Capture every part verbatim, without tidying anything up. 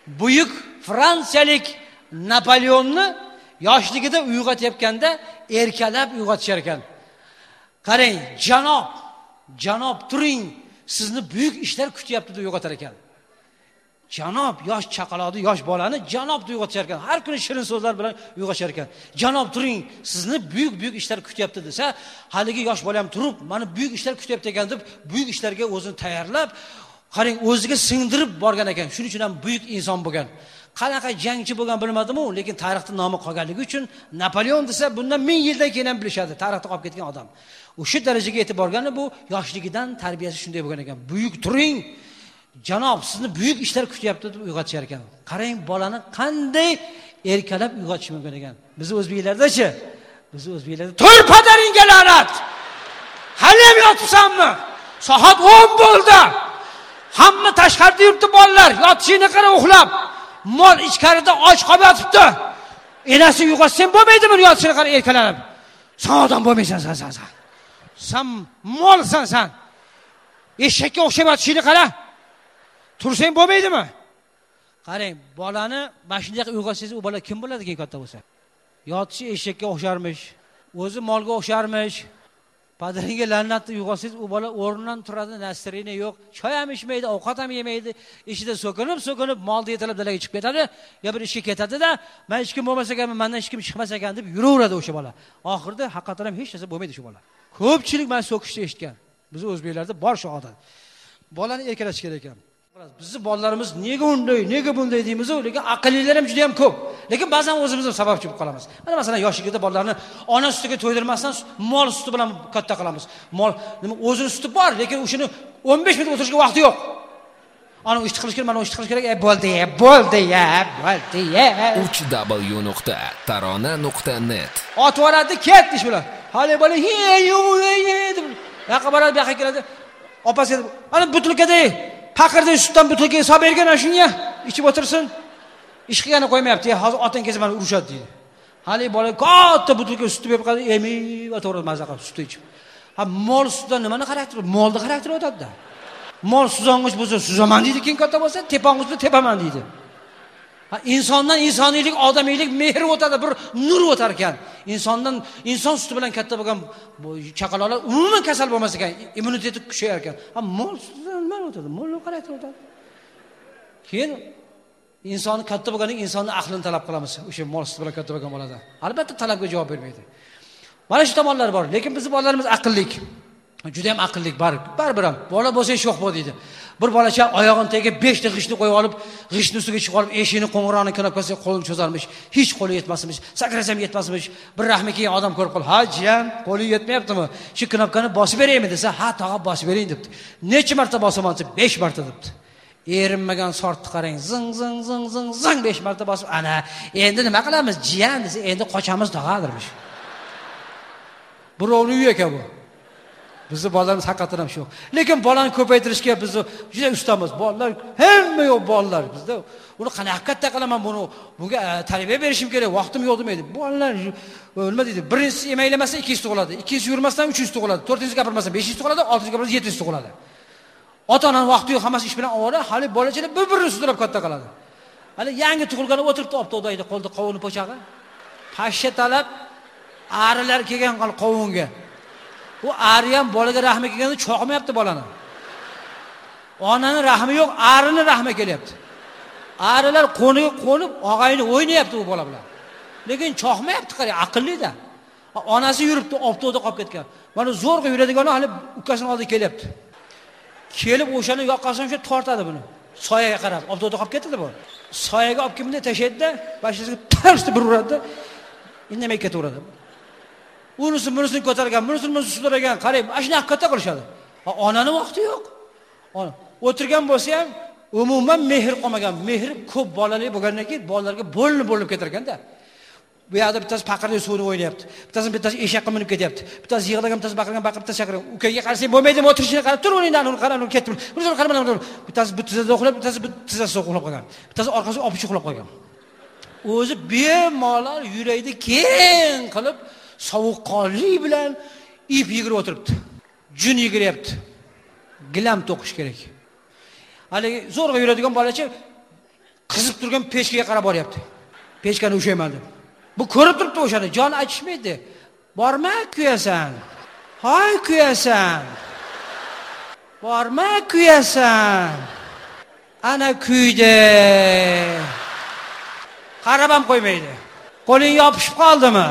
buyuk fransiyalik Napoleonni yoshligida uyg'otayotganda erkalab uyg'otishar ekan. Qarang, janob, janob turing, sizni buyuk ishlar kutyapti deb uyg'otar ekan. Janob yosh chaqaloqni, yosh bolani janob deb uyg'otishar ekan. Har kuni shirin so'zlar bilan uyg'otishar ekan. Janob turing, sizni buyuk-buyuk ishlar kutyapti desa, haligi yosh bola ham turib, mana buyuk ishlar kutyapti ekan deb buyuk ishlarga o'zini tayyorlab, qarang, o'ziga singdirib borgan ekan. Shuning uchun ham buyuk inson bo'lgan. Qanaqa jangchi bo'lgan bilmadim-u, lekin tarixda nomi qolganligi uchun Napoleon desa, bundan ming yildan keyin ham bilishadi, tarixda qolib ketgan odam. O'sha darajaga yetib borgani bu yoshligidan tarbiyasi shunday bo'lgan ekan. Buyuk turing, janob, sizni buyuk ishlar kutyapti deb uyg'otishar ekan. Qarang, bolani qanday erkalab uyg'otish mumkin ekan. Biz o'zbeklardachi? Biz o'zbeklarda tur padaringga la'nat. Hali ham yotibsanmi? Soat o'n bo'ldi. Hamma tashqarida yuribdi bolalar, yotishini qara uxlab. Mol ichkarida och qolib yotibdi. Enasi uyg'otsan bo'lmaydimi, yotishini qara erkalanib. Sen odam bo'lmaysan sen sen. Sen molsan sen. Eshakka o'xshab yotishini qara. Tursang bo'lmaydimi? Qarang, bolani mashinaga uyg'otsangiz, u bola kim bo'ladi keyin katta bo'lsa? Yotishi eshakka o'xsharmish, o'zi molga o'xsharmish. Padaringga la'natni uyg'otsangiz, u bola o'rnidan turadi, nasrini yo'q, choy ham ichmaydi, ovqat ham yemaydi, ishida so'kinib, so'kinib molda yetalab dalaga chiqib ketadi, yo bir ishga ketadi-da, men hech kim bo'lmasa ekan, mendan hech kim chiqmas ekan deb yuraveradi o'sha bola. Oxirida haqiqatan ham hech narsa bo'lmaydi shu bola. Ko'pchilik men so'kishni eshitgan. Biz o'zbeklarda bor shu odat. Bolani erkalatish kerak ekan. Bizni bolalarimiz nega unday, nega bunday deymiz, lekin aqllilar ham juda ham ko'p. Lekin ba'zan o'zimiz ham sababchi bo'lib qolamiz. Mana masalan, yoshligida bolalarni ona sutiga to'ydirmasdan mol suti bilan katta qilamiz. Mol nima o'zini suti bor, lekin o'shini o'n besh minut o'tirishga vaqti yo'q. Ana ishti qilish kerak, mana ishti qilish kerak, e bo'ldi, e bo'ldi, ya, bo'ldi, ya. uch w nuqta tarona nuqta net. Otvoradi, ket ish bilan. Hali bola he deb yoqqa boradi, bu yoqqa keladi. Opasi ana butilkada Paqirda sutdan butilka hisob bergan shunga ichib o'tirsin. Ish qilgani qo'ymayapti. Hozir otang kelsa meni urishadi deydi. Hali bola katta butilka sut berib qoladi, emi va to'g'ri mazza qilib sut ichib. Ha, mol sutdan nimani xarakteri? Molda xarakteri o'tadi-da. Mol suzong'ich bo'lsa suzaman deydi, keyin katta bo'lsa tepong'ich bo'lsa tepaman deydi. Ha, insondan insoniylik, odamiylik, mehr o'tadi, bir nur o'tar ekan. Insondan inson suti bilan katta bo'lgan chaqaloqlar umuman kasal bo'lmas ekan, immuniteti kuchayar ekan. Ha, mol sutidan nima o'tadi? Mol xarakteri o'tadi. Keyin insonni katta bo'lganing insonning aqlini talab qilamiz. O'sha mol suti bilan katta bo'lgan bolada. Albatta talabga javob bermaydi. Mana shu tomonlar bor, lekin bizning bolalarimiz aqllik. Juda ham aqllik bor. Baribir ham bola bo'lsa sho'x bo'l deydi. Bir bolacha oyog'ini tagiga besh ta g'ishtni qo'yib olib, g'ishtni ustiga chiqib olib, eshikni qo'ng'irog'ini knopkasiga qo'lini cho'zarmish. Hech qo'li yetmasmish, sakrasam yetmasmish. Bir rahmi kelgan odam ko'rib qol, "Ha, jiyan, qo'li yetmayaptimi? Shu knopkani bosib beraymi?" desa, "Ha, tog'a bosib bering" debdi. "Necha marta bosaman?" desa, "besh marta" debdi. Erinmagan sortni qarang, zing zing zing zing zing besh marta bosib, "Ana, endi nima qilamiz, jiyan?" desa, "Endi qochamiz tog'adirmish." Birovning uyi ekan bu. Bizni bolalarimiz haqiqatan ham shu. Lekin bolani ko'paytirishga biz juda ustamiz. Bolalar hamma yo'q bolalar bizda. Uni qanaqa katta qilaman buni? Bunga tarbiya berishim kerak, vaqtim yo'q demaydi. Bolalar nima deydi? Birinchisi emaylamasa ikkinchisi tug'iladi. Ikkinchisi yurmasdan uchinchisi tug'iladi. To'rtinchisi gapirmasa beshinchisi tug'iladi, oltinchisi gapirsa yettinchisi tug'iladi. Ota-onaning vaqti yo'q, hammasi ish bilan ovora, hali bolachalar bir-birini sudrab katta qiladi. Hali yangi tug'ilgani o'tiribdi, opto'daydi, qo'lda qovuni po'chag'i. Pashsha talab arilar kelgan qol qovunga. Bu ari ham bolaga rahmi kelganda cho'qmayapti bolani. Onani rahmi yo'q, arini rahmi kelyapti. Arilar qo'niga qo'nib, og'ayni o'ynayapti u bola bilan. Lekin cho'qmayapti, qarang, aqlli-da. Onasi yuribdi, opto'da qolib ketgan. Mana zo'rg'a yuradigani hali ukasining oldiga kelyapti. Kelib o'shani yoqqasam shu tortadi buni. Soyaga qarab, opto'da qolib ketdi bu. Soyaga olib kimni tashlaydi-da, bashasiga tarishdi bir uradi. Indamay ketaveradi. Unisi bunisini ko'targan, bunisini bunisi sudragan, qarang, mana shuni katta qilishadi. Onaning vaqti yo'q. Ona o'tirgan bo'lsa ham umuman mehr qolmagan. Mehr ko'p bolali bo'lgandan keyin bolalarga bo'linib-bo'linib ketar ekanda. Bu yerda bittasi paqirda suvni o'ynayapti. Bittasi bittasi eshaqqa minib ketyapti. Bittasi yig'lagan, bittasi baqirgan, baqirib bittasi chaqirgan. Ukaga qarasang bo'lmaydimi, o'tirishini qarab, tur o'rnidan, uni qarab, uni ketdi. Buni qarab, mana bittasi bu tizada uxlab, bittasi bu tizada uxlab qolgan. Bittasi orqasiga olib uxlab qolgan. O'zi bemalol yuraydi keng qilib sovuqqonlik bilan ip yigirib o'tiribdi. Jun yigiryapti. Gilam to'qish kerak. Haligi zo'rg'a yuradigan bolacha qizib turgan pechkaga qarab boryapti. Pechkani ushayman deb. Bu ko'rib turibdi o'shani, jon achishmaydi. Borma kuyasan. Hoy kuyasan. Borma kuyasan. Ana kuydi. Qarab ham qo'ymaydi. Qo'ling yopishib qoldimi?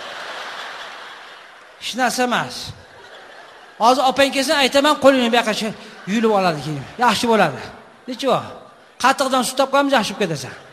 Hech narsa emas. Hozir opang kelsa aytaman, qo'lingni bu yoqqa yulib oladi keyin. Yaxshi bo'ladi. Nechi bor? Qatiqdan sut topganmiz, yaxshi bo'lib ketasan.